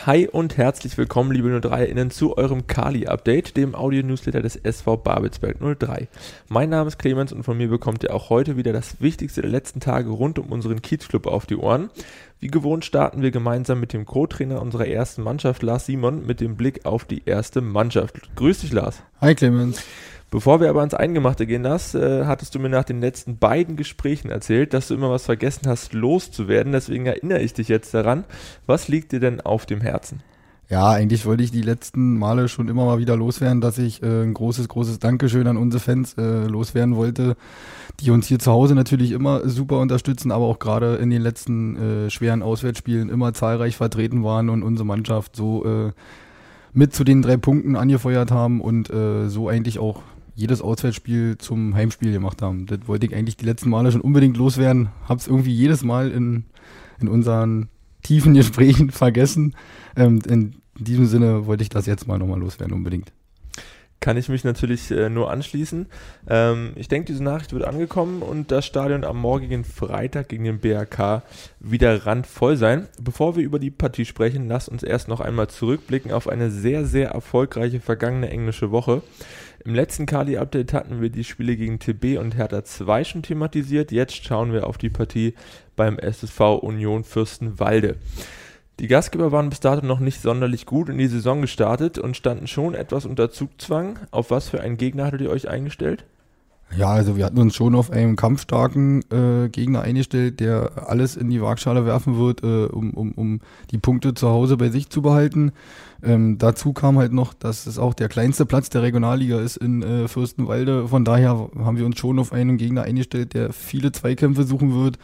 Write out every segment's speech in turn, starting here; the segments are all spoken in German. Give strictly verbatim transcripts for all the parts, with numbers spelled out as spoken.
Hi und herzlich willkommen, liebe null drei-Innen, zu eurem Kali-Update, dem Audio-Newsletter des S V Babelsberg null drei. Mein Name ist Clemens und von mir bekommt ihr auch heute wieder das Wichtigste der letzten Tage rund um unseren Kiezclub auf die Ohren. Wie gewohnt starten wir gemeinsam mit dem Co-Trainer unserer ersten Mannschaft, Lars Simon, mit dem Blick auf die erste Mannschaft. Grüß dich, Lars. Hi, Clemens. Bevor wir aber ans Eingemachte gehen, Lars, äh, hattest du mir nach den letzten beiden Gesprächen erzählt, dass du immer was vergessen hast, loszuwerden. Deswegen erinnere ich dich jetzt daran. Was liegt dir denn auf dem Herzen? Ja, eigentlich wollte ich die letzten Male schon immer mal wieder loswerden, dass ich äh, ein großes, großes Dankeschön an unsere Fans äh, loswerden wollte, die uns hier zu Hause natürlich immer super unterstützen, aber auch gerade in den letzten äh, schweren Auswärtsspielen immer zahlreich vertreten waren und unsere Mannschaft so äh, mit zu den drei Punkten angefeuert haben und äh, so eigentlich auch jedes Auswärtsspiel zum Heimspiel gemacht haben. Das wollte ich eigentlich die letzten Male schon unbedingt loswerden. Hab's irgendwie jedes Mal in, in unseren tiefen Gesprächen vergessen. Ähm, in diesem Sinne wollte ich das jetzt mal nochmal loswerden, unbedingt. Kann ich mich natürlich äh, nur anschließen. Ähm, ich denke, diese Nachricht wird angekommen und das Stadion am morgigen Freitag gegen den B R K wieder randvoll sein. Bevor wir über die Partie sprechen, lasst uns erst noch einmal zurückblicken auf eine sehr, sehr erfolgreiche vergangene englische Woche. Im letzten Kali-Update hatten wir die Spiele gegen T B und Hertha zwei schon thematisiert. Jetzt schauen wir auf die Partie beim S S V Union Fürstenwalde. Die Gastgeber waren bis dato noch nicht sonderlich gut in die Saison gestartet und standen schon etwas unter Zugzwang. Auf was für einen Gegner hattet ihr euch eingestellt? Ja, also wir hatten uns schon auf einen kampfstarken äh, Gegner eingestellt, der alles in die Waagschale werfen wird, äh, um, um, um die Punkte zu Hause bei sich zu behalten. Ähm, dazu kam halt noch, dass es auch der kleinste Platz der Regionalliga ist in äh, Fürstenwalde. Von daher haben wir uns schon auf einen Gegner eingestellt, der viele Zweikämpfe suchen wird,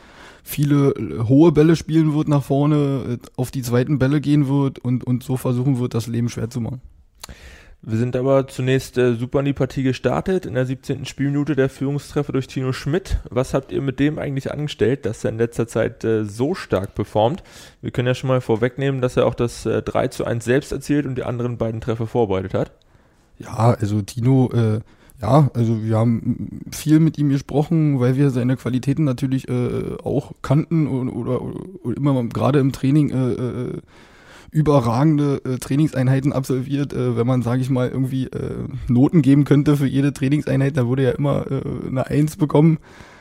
viele hohe Bälle spielen wird nach vorne, auf die zweiten Bälle gehen wird und, und so versuchen wird, das Leben schwer zu machen. Wir sind aber zunächst äh, super in die Partie gestartet. In der siebzehnten Spielminute der Führungstreffer durch Tino Schmidt. Was habt ihr mit dem eigentlich angestellt, dass er in letzter Zeit äh, so stark performt? Wir können ja schon mal vorwegnehmen, dass er auch das äh, drei zu eins selbst erzielt und die anderen beiden Treffer vorbereitet hat. Ja, also Tino, äh, ja, also wir haben viel mit ihm gesprochen, weil wir seine Qualitäten natürlich äh, auch kannten und, oder, oder immer gerade im Training äh, äh, überragende äh, Trainingseinheiten absolviert. Äh, wenn man, sage ich mal, irgendwie äh, Noten geben könnte für jede Trainingseinheit, da würde er immer äh, eine Eins bekommen.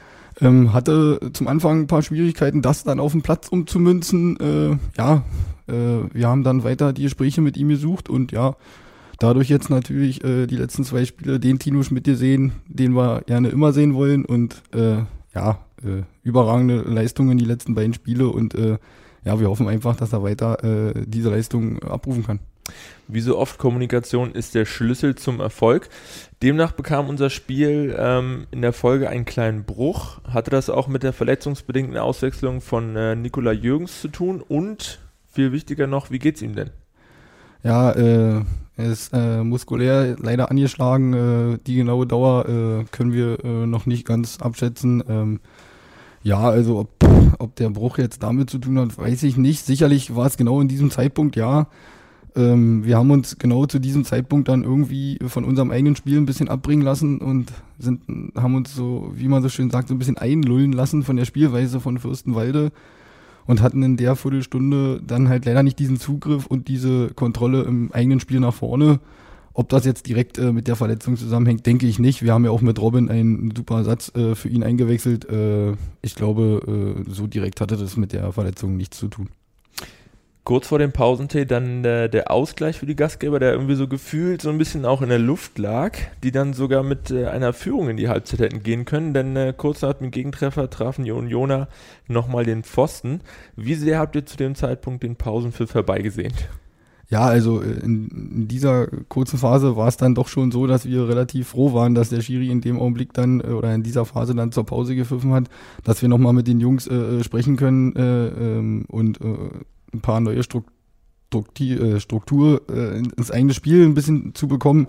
Ähm, hatte zum Anfang ein paar Schwierigkeiten, das dann auf den Platz umzumünzen. Äh, ja, äh, wir haben dann weiter die Gespräche mit ihm gesucht und ja, dadurch jetzt natürlich äh, die letzten zwei Spiele den Tino Schmidt gesehen, den wir gerne immer sehen wollen und äh, ja, äh, überragende Leistungen die letzten beiden Spiele und äh, ja, wir hoffen einfach, dass er weiter äh, diese Leistung abrufen kann. Wie so oft, Kommunikation ist der Schlüssel zum Erfolg. Demnach bekam unser Spiel ähm, in der Folge einen kleinen Bruch. Hatte das auch mit der verletzungsbedingten Auswechslung von äh, Nikola Jürgens zu tun? Und viel wichtiger noch, wie geht's ihm denn? Ja, äh, er ist äh, muskulär leider angeschlagen. Äh, die genaue Dauer äh, können wir äh, noch nicht ganz abschätzen. Ähm, ja, also ob, ob der Bruch jetzt damit zu tun hat, weiß ich nicht. Sicherlich war es genau in diesem Zeitpunkt, ja. Ähm, wir haben uns genau zu diesem Zeitpunkt dann irgendwie von unserem eigenen Spiel ein bisschen abbringen lassen und sind, haben uns so, wie man so schön sagt, so ein bisschen einlullen lassen von der Spielweise von Fürstenwalde und hatten in der Viertelstunde dann halt leider nicht diesen Zugriff und diese Kontrolle im eigenen Spiel nach vorne. Ob das jetzt direkt äh, mit der Verletzung zusammenhängt, denke ich nicht. Wir haben ja auch mit Robin einen super Ersatz äh, für ihn eingewechselt. Äh, ich glaube, äh, so direkt hatte das mit der Verletzung nichts zu tun. Kurz vor dem Pausentee dann äh, der Ausgleich für die Gastgeber, der irgendwie so gefühlt so ein bisschen auch in der Luft lag, die dann sogar mit äh, einer Führung in die Halbzeit hätten gehen können, denn äh, kurz nach dem Gegentreffer trafen die Unioner nochmal den Pfosten. Wie sehr habt ihr zu dem Zeitpunkt den Pausenpfiff herbeigesehen? Ja, also in, in dieser kurzen Phase war es dann doch schon so, dass wir relativ froh waren, dass der Schiri in dem Augenblick dann oder in dieser Phase dann zur Pause gepfiffen hat, dass wir nochmal mit den Jungs äh, sprechen können äh, ähm, und äh, ein paar neue Struktur, Struktur äh, ins eigene Spiel ein bisschen zu bekommen,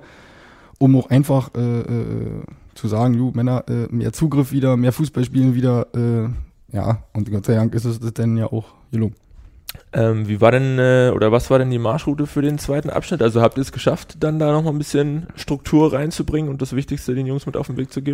um auch einfach äh, äh, zu sagen, du Männer, äh, mehr Zugriff wieder, mehr Fußball spielen wieder, äh, ja, und Gott sei Dank ist es das dann ja auch gelungen. Ähm, wie war denn, äh, oder was war denn die Marschroute für den zweiten Abschnitt? Also habt ihr es geschafft, dann da nochmal ein bisschen Struktur reinzubringen und das Wichtigste den Jungs mit auf den Weg zu geben?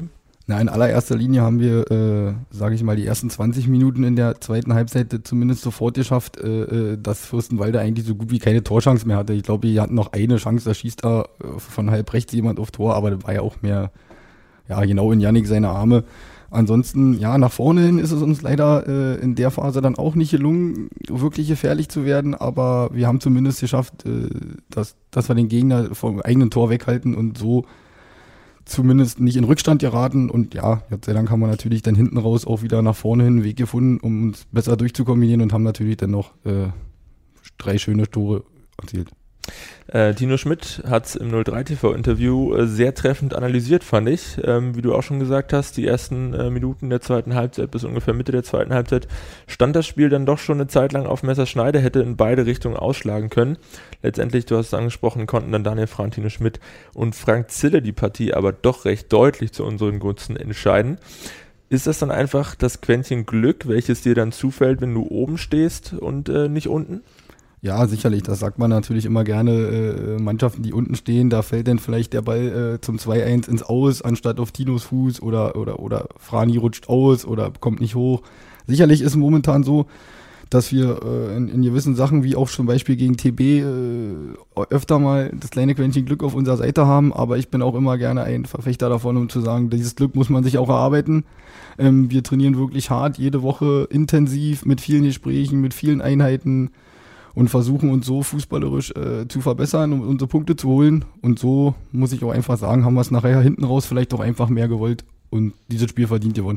Na, in allererster Linie haben wir, äh, sage ich mal, die ersten zwanzig Minuten in der zweiten Halbzeit zumindest sofort geschafft, äh, dass Fürstenwalde eigentlich so gut wie keine Torchance mehr hatte. Ich glaube, die hatten noch eine Chance, da schießt da von halb rechts jemand auf Tor, aber das war ja auch mehr, ja, genau in Jannik seine Arme. Ansonsten, ja, nach vorne hin ist es uns leider äh, in der Phase dann auch nicht gelungen, wirklich gefährlich zu werden, aber wir haben zumindest geschafft, äh, dass, dass wir den Gegner vom eigenen Tor weghalten und so zumindest nicht in Rückstand geraten. Und ja, Gott sei Dank haben wir natürlich dann hinten raus auch wieder nach vorne hin einen Weg gefunden, um uns besser durchzukombinieren und haben natürlich dann noch äh, drei schöne Tore erzielt. Äh, Tino Schmidt hat es im null drei T V-Interview äh, sehr treffend analysiert, fand ich. Ähm, wie du auch schon gesagt hast, die ersten äh, Minuten der zweiten Halbzeit bis ungefähr Mitte der zweiten Halbzeit stand das Spiel dann doch schon eine Zeit lang auf Messerschneide, hätte in beide Richtungen ausschlagen können. Letztendlich, du hast es angesprochen, konnten dann Daniel Frahn, Tino Schmidt und Frank Zille die Partie aber doch recht deutlich zu unseren Gunsten entscheiden. Ist das dann einfach das Quäntchen Glück, welches dir dann zufällt, wenn du oben stehst und äh, nicht unten? Ja, sicherlich, das sagt man natürlich immer gerne, äh, Mannschaften, die unten stehen, da fällt dann vielleicht der Ball äh, zum zwei eins ins Aus, anstatt auf Tinos Fuß oder, oder, oder Frani rutscht aus oder kommt nicht hoch. Sicherlich ist momentan so, dass wir äh, in, in gewissen Sachen, wie auch zum Beispiel gegen T B, äh, öfter mal das kleine Quäntchen Glück auf unserer Seite haben, aber ich bin auch immer gerne ein Verfechter davon, um zu sagen, dieses Glück muss man sich auch erarbeiten. Ähm, wir trainieren wirklich hart, jede Woche intensiv, mit vielen Gesprächen, mit vielen Einheiten, und versuchen uns so fußballerisch äh, zu verbessern, um unsere Punkte zu holen. Und so, muss ich auch einfach sagen, haben wir es nachher hinten raus vielleicht auch einfach mehr gewollt und dieses Spiel verdient gewonnen.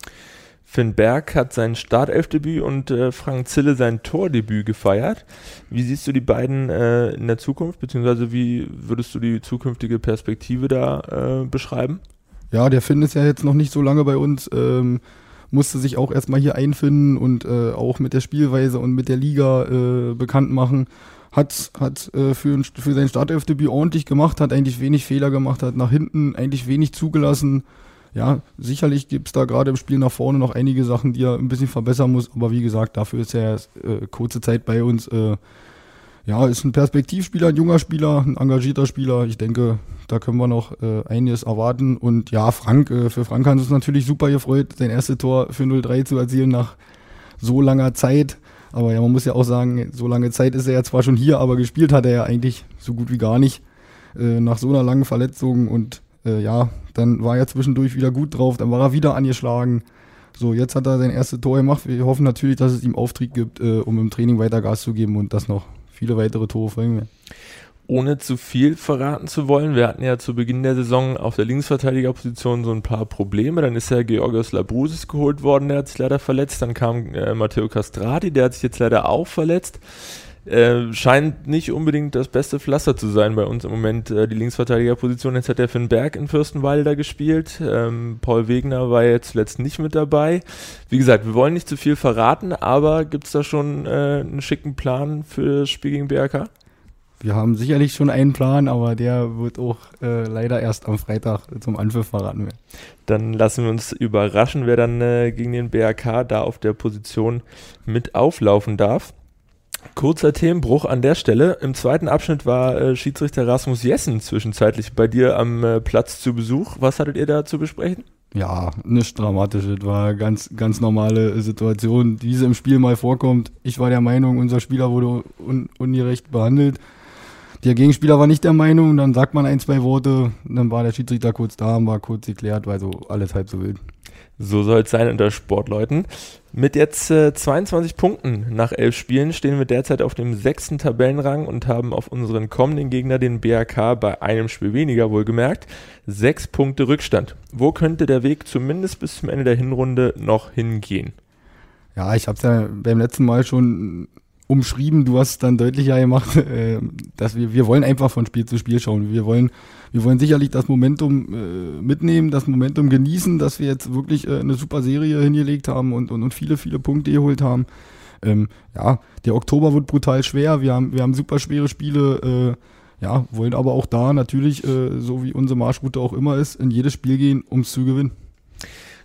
Finn Berg hat sein Startelfdebüt und äh, Frank Zille sein Tordebüt gefeiert. Wie siehst du die beiden äh, in der Zukunft, beziehungsweise wie würdest du die zukünftige Perspektive da äh, beschreiben? Ja, der Finn ist ja jetzt noch nicht so lange bei uns, ähm, musste sich auch erstmal hier einfinden und äh, auch mit der Spielweise und mit der Liga äh, bekannt machen. Hat, hat äh, für, für sein Startelfdebüt ordentlich gemacht, hat eigentlich wenig Fehler gemacht, hat nach hinten eigentlich wenig zugelassen. Ja, sicherlich gibt es da gerade im Spiel nach vorne noch einige Sachen, die er ein bisschen verbessern muss, aber wie gesagt, dafür ist er erst äh, kurze Zeit bei uns. Äh, ja, ist ein Perspektivspieler, ein junger Spieler, ein engagierter Spieler. Ich denke, da können wir noch äh, einiges erwarten. Und ja, Frank, äh, für Frank hat es uns natürlich super gefreut, sein erstes Tor für null drei zu erzielen nach so langer Zeit. Aber ja, man muss ja auch sagen, so lange Zeit ist er ja zwar schon hier, aber gespielt hat er ja eigentlich so gut wie gar nicht äh, nach so einer langen Verletzung. Und äh, ja, dann war er zwischendurch wieder gut drauf, dann war er wieder angeschlagen. So, jetzt hat er sein erstes Tor gemacht. Wir hoffen natürlich, dass es ihm Auftrieb gibt, äh, um im Training weiter Gas zu geben und das noch viele weitere Tore folgen werden. Ohne zu viel verraten zu wollen, wir hatten ja zu Beginn der Saison auf der Linksverteidigerposition so ein paar Probleme. Dann ist ja Georgios Labrousis geholt worden, der hat sich leider verletzt. Dann kam äh, Matteo Castrati, der hat sich jetzt leider auch verletzt. Äh, scheint nicht unbedingt das beste Pflaster zu sein bei uns im Moment, äh, die Linksverteidigerposition. Jetzt hat der Finn Berg in Fürstenwalde da gespielt. Ähm, Paul Wegner war jetzt zuletzt nicht mit dabei. Wie gesagt, wir wollen nicht zu viel verraten, aber gibt es da schon äh, einen schicken Plan für das Spiel gegen B R K? Wir haben sicherlich schon einen Plan, aber der wird auch äh, leider erst am Freitag zum Anpfiff verraten werden. Dann lassen wir uns überraschen, wer dann äh, gegen den B R K da auf der Position mit auflaufen darf. Kurzer Themenbruch an der Stelle. Im zweiten Abschnitt war äh, Schiedsrichter Rasmus Jessen zwischenzeitlich bei dir am äh, Platz zu Besuch. Was hattet ihr da zu besprechen? Ja, nichts Dramatisches. Das war eine ganz, ganz normale Situation, die im Spiel mal vorkommt. Ich war der Meinung, unser Spieler wurde un- ungerecht behandelt. Der Gegenspieler war nicht der Meinung, dann sagt man ein, zwei Worte, dann war der Schiedsrichter kurz da und war kurz geklärt, weil so alles halb so wild. So soll es sein unter Sportleuten. Mit jetzt äh, zweiundzwanzig Punkten nach elf Spielen stehen wir derzeit auf dem sechsten Tabellenrang und haben auf unseren kommenden Gegner, den B R K, bei einem Spiel weniger wohlgemerkt, sechs Punkte Rückstand. Wo könnte der Weg zumindest bis zum Ende der Hinrunde noch hingehen? Ja, ich habe es ja beim letzten Mal schon umschrieben, du hast es dann deutlicher gemacht, äh, dass wir, wir wollen einfach von Spiel zu Spiel schauen. Wir wollen, wir wollen sicherlich das Momentum äh, mitnehmen, das Momentum genießen, dass wir jetzt wirklich äh, eine super Serie hingelegt haben und, und, und viele, viele Punkte geholt haben. Ähm, ja, der Oktober wird brutal schwer, wir haben, wir haben super schwere Spiele, äh, ja, wollen aber auch da natürlich, äh, so wie unsere Marschroute auch immer ist, in jedes Spiel gehen, um es zu gewinnen.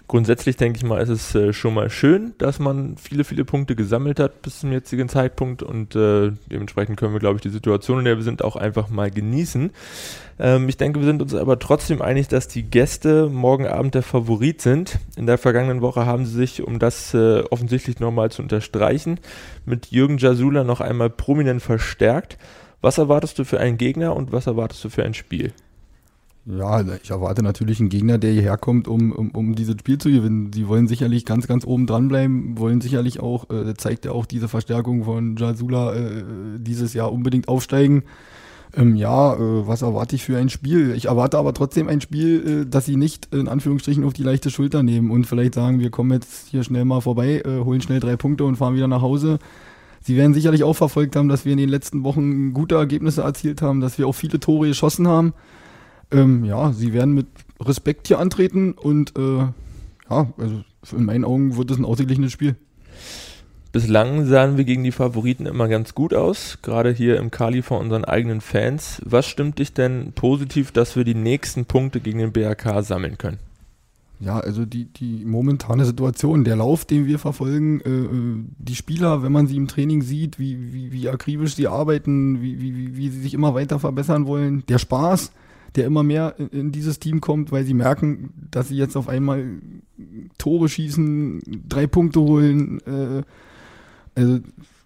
Grundsätzlich denke ich mal, ist es äh, schon mal schön, dass man viele, viele Punkte gesammelt hat bis zum jetzigen Zeitpunkt und äh, dementsprechend können wir, glaube ich, die Situation, in der wir sind, auch einfach mal genießen. Ähm, ich denke, wir sind uns aber trotzdem einig, dass die Gäste morgen Abend der Favorit sind. In der vergangenen Woche haben sie sich, um das äh, offensichtlich nochmal zu unterstreichen, mit Jürgen Jasula noch einmal prominent verstärkt. Was erwartest du für einen Gegner und was erwartest du für ein Spiel? Ja, ich erwarte natürlich einen Gegner, der hierher kommt, um, um, um dieses Spiel zu gewinnen. Sie wollen sicherlich ganz, ganz oben dranbleiben, wollen sicherlich auch, äh, zeigt ja auch diese Verstärkung von Jasula äh, dieses Jahr unbedingt aufsteigen. Ähm, ja, äh, was erwarte ich für ein Spiel? Ich erwarte aber trotzdem ein Spiel, äh, dass sie nicht in Anführungsstrichen auf die leichte Schulter nehmen und vielleicht sagen, wir kommen jetzt hier schnell mal vorbei, äh, holen schnell drei Punkte und fahren wieder nach Hause. Sie werden sicherlich auch verfolgt haben, dass wir in den letzten Wochen gute Ergebnisse erzielt haben, dass wir auch viele Tore geschossen haben. Ähm, ja, sie werden mit Respekt hier antreten und äh, ja, also in meinen Augen wird es ein ausgeglichenes Spiel. Bislang sahen wir gegen die Favoriten immer ganz gut aus, gerade hier im Kali vor unseren eigenen Fans. Was stimmt dich denn positiv, dass wir die nächsten Punkte gegen den B R K sammeln können? Ja, also die, die momentane Situation, der Lauf, den wir verfolgen, äh, die Spieler, wenn man sie im Training sieht, wie, wie, wie akribisch sie arbeiten, wie, wie, wie sie sich immer weiter verbessern wollen, der Spaß, der immer mehr in, in dieses Team kommt, weil sie merken, dass sie jetzt auf einmal Tore schießen, drei Punkte holen. Äh, also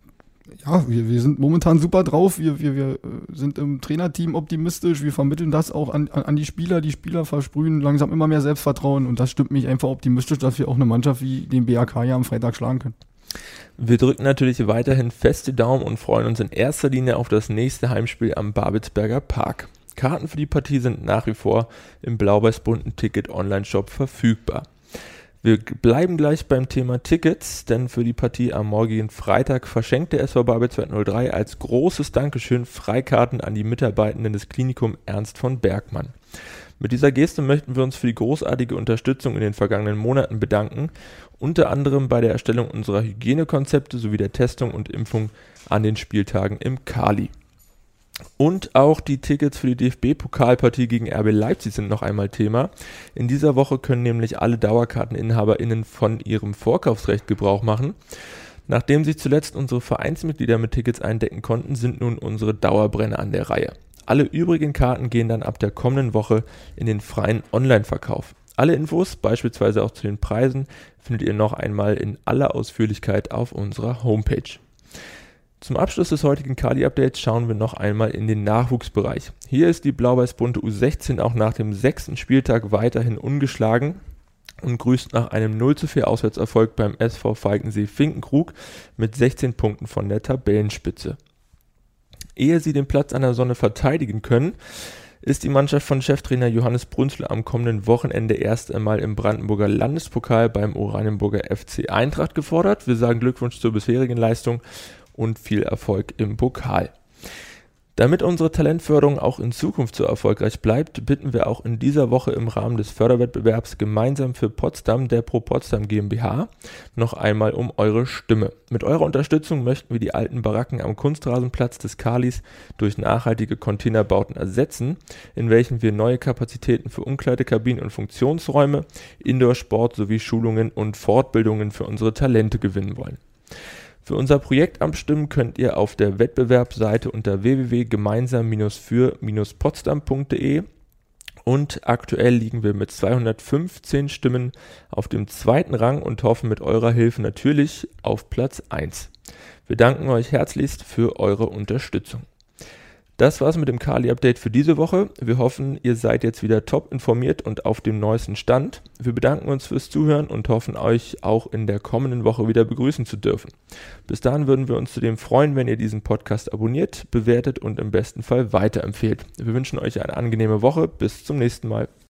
ja, wir, wir sind momentan super drauf, wir, wir, wir sind im Trainerteam optimistisch, wir vermitteln das auch an, an die Spieler, die Spieler versprühen langsam immer mehr Selbstvertrauen und das stimmt mich einfach optimistisch, dass wir auch eine Mannschaft wie den B R K ja am Freitag schlagen können. Wir drücken natürlich weiterhin feste Daumen und freuen uns in erster Linie auf das nächste Heimspiel am Babelsberger Park. Karten für die Partie sind nach wie vor im blau-weiß-bunten Ticket-Online-Shop verfügbar. Wir bleiben gleich beim Thema Tickets, denn für die Partie am morgigen Freitag verschenkt der S V Babel zweihundertdrei als großes Dankeschön Freikarten an die Mitarbeitenden des Klinikum Ernst von Bergmann. Mit dieser Geste möchten wir uns für die großartige Unterstützung in den vergangenen Monaten bedanken, unter anderem bei der Erstellung unserer Hygienekonzepte sowie der Testung und Impfung an den Spieltagen im Kali. Und auch die Tickets für die D F B-Pokalpartie gegen R B Leipzig sind noch einmal Thema. In dieser Woche können nämlich alle DauerkarteninhaberInnen von ihrem Vorkaufsrecht Gebrauch machen. Nachdem sich zuletzt unsere Vereinsmitglieder mit Tickets eindecken konnten, sind nun unsere Dauerbrenner an der Reihe. Alle übrigen Karten gehen dann ab der kommenden Woche in den freien Online-Verkauf. Alle Infos, beispielsweise auch zu den Preisen, findet ihr noch einmal in aller Ausführlichkeit auf unserer Homepage. Zum Abschluss des heutigen Kali-Updates schauen wir noch einmal in den Nachwuchsbereich. Hier ist die blau-weiß-bunte U sechzehn auch nach dem sechsten Spieltag weiterhin ungeschlagen und grüßt nach einem null zu vier Auswärtserfolg beim S V Falkensee-Finkenkrug mit sechzehn Punkten von der Tabellenspitze. Ehe sie den Platz an der Sonne verteidigen können, ist die Mannschaft von Cheftrainer Johannes Brunzl am kommenden Wochenende erst einmal im Brandenburger Landespokal beim Oranienburger F C Eintracht gefordert. Wir sagen Glückwunsch zur bisherigen Leistung und viel Erfolg im Pokal. Damit unsere Talentförderung auch in Zukunft so erfolgreich bleibt, bitten wir auch in dieser Woche im Rahmen des Förderwettbewerbs gemeinsam für Potsdam der Pro Potsdam GmbH noch einmal um eure Stimme. Mit eurer Unterstützung möchten wir die alten Baracken am Kunstrasenplatz des Kalis durch nachhaltige Containerbauten ersetzen, in welchen wir neue Kapazitäten für Umkleidekabinen und Funktionsräume, Indoor-Sport sowie Schulungen und Fortbildungen für unsere Talente gewinnen wollen. Für unser Projekt abstimmen könnt ihr auf der Wettbewerbsseite unter w w w punkt gemeinsam für potsdam punkt de und aktuell liegen wir mit zweihundertfünfzehn Stimmen auf dem zweiten Rang und hoffen mit eurer Hilfe natürlich auf Platz eins. Wir danken euch herzlichst für eure Unterstützung. Das war's mit dem Kali-Update für diese Woche. Wir hoffen, ihr seid jetzt wieder top informiert und auf dem neuesten Stand. Wir bedanken uns fürs Zuhören und hoffen, euch auch in der kommenden Woche wieder begrüßen zu dürfen. Bis dahin würden wir uns zudem freuen, wenn ihr diesen Podcast abonniert, bewertet und im besten Fall weiterempfehlt. Wir wünschen euch eine angenehme Woche. Bis zum nächsten Mal.